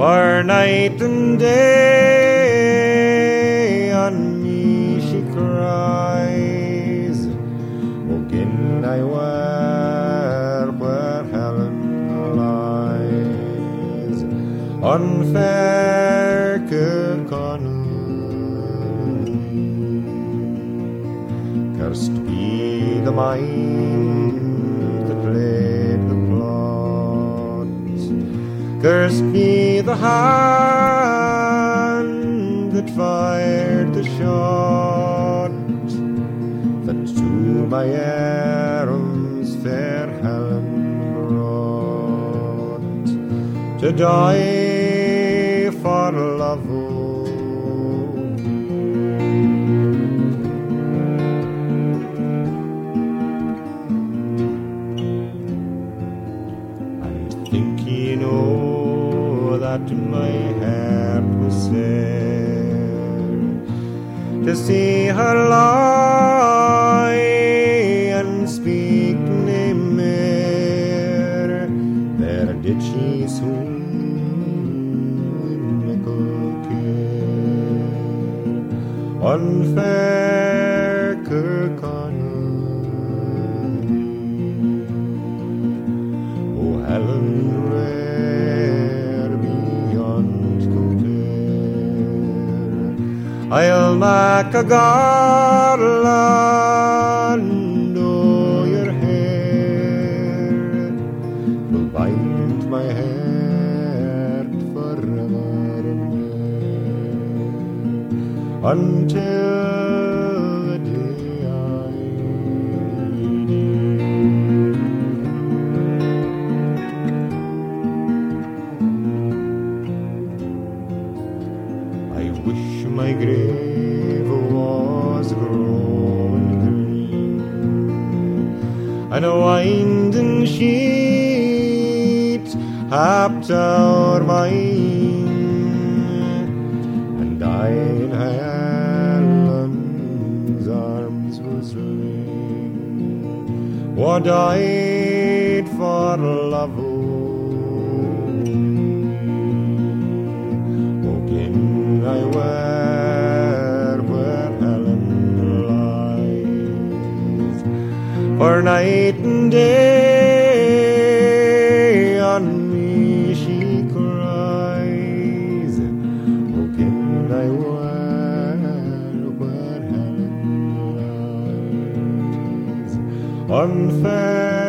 For night and day on me she cries, again I wear where Helen lies, on fair Kirkconnell. Cursed be the mind that played the plot, cursed be the hand that fired the shot, that to my arms fair Helen brought, to die for love of me. And think ye know that my heart was sad to see her lie and speak nae mair. There did she swoon in mickle care on fair Kirkconnell. Oh, Helen rare beyond compare, I'll mak a garland o' your hair, will bind my heart forever and ever, until the day I die. I wish my grave was grown green, and a winding sheet happed o'er mine, and I in Helen's arms was lain, wha died for love of me. Again I wear where Helen lies, for night and day on me she cries. Again I wear where Helen lies, on fair